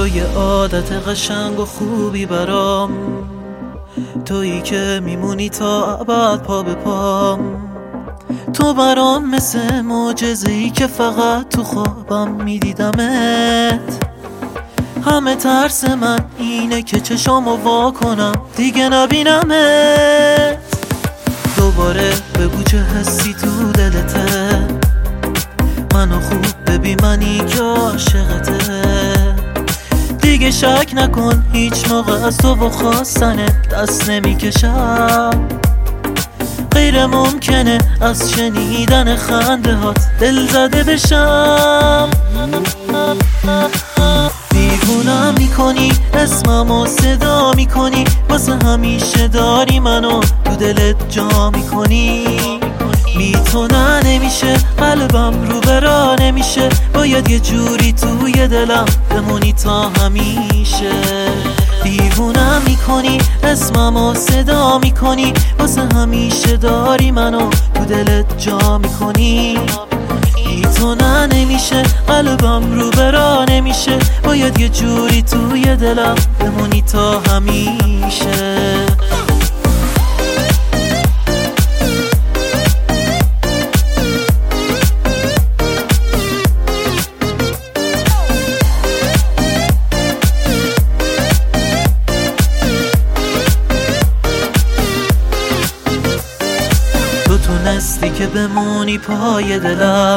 تو یه عادت قشنگ و خوبی برام، تویی که میمونی تا ابد پا به پام. تو برام مثل معجزه‌ای که فقط تو خوابم میدیدمت. همه ترس من اینه که چشامو وا کنم دیگه نبینمت. دوباره بگو چه حسی تو دلته، منو خوب ببین منی که عاشقته. دیگه شک نکن هیچ موقع از تو و خواستنه دست نمیکشم. غیر ممکنه از شنیدن خنده هات دل زده بشم. دیوونم میکنی، اسممو صدا میکنی، واسه همیشه داری منو تو دلت جا میکنی. بی تو نه نمیشه، قلبم رو برا نمیشه، باید یه جوری توی دلم بمونی تا همیشه. دیوونم میکنی، اسممو صدا میکنی، واسه همیشه داری منو تو دلت جا میکنی. بی تو نه نمیشه، قلبم رو برا نمیشه، باید یه جوری توی دلم بمونی تا همیشه. تو تونستی که بمونی پای دلم،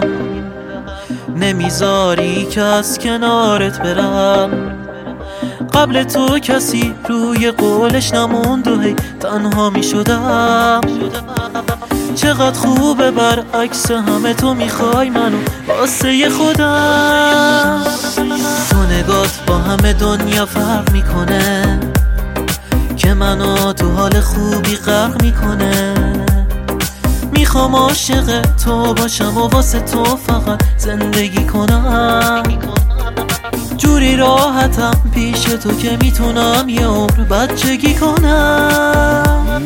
نمیذاری که از کنارت برم. قبل تو کسی روی قولش نموند و هی تنها میشدم. چقدر خوبه برعکس همه تو میخوای منو واسه خودم. تو نگات با همه دنیا فرق میکنه، که منو تو حال خوبی غرق میکنه. میخوام عاشق تو باشم و واسه تو فقط زندگی کنم. جوری راحتم پیش تو که میتونم یه عمر بچگی کنم.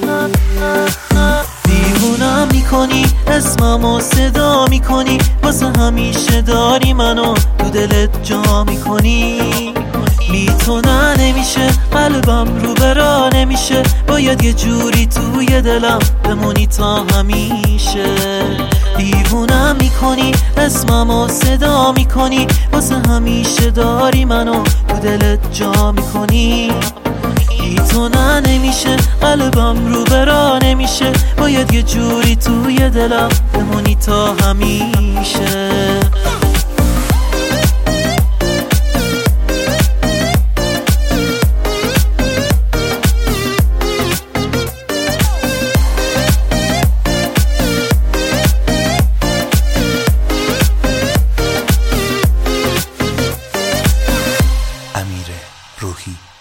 دیوونم میکنی، اسممو صدا میکنی، واسه همیشه داری منو تو دلت جا میکنی. بی تو نه نمیشه، قلبم رو برا نمیشه، باید یه جوری توی دلم بمونی تا همیشه. دیوونم میکنی، اسممو صدا میکنی، واسه همیشه داری منو تو دلت جا میکنی. بی تو نه نمیشه، قلبم رو برا نمیشه، باید یه جوری توی دلم بمونی تا همیشه. امیر روحی.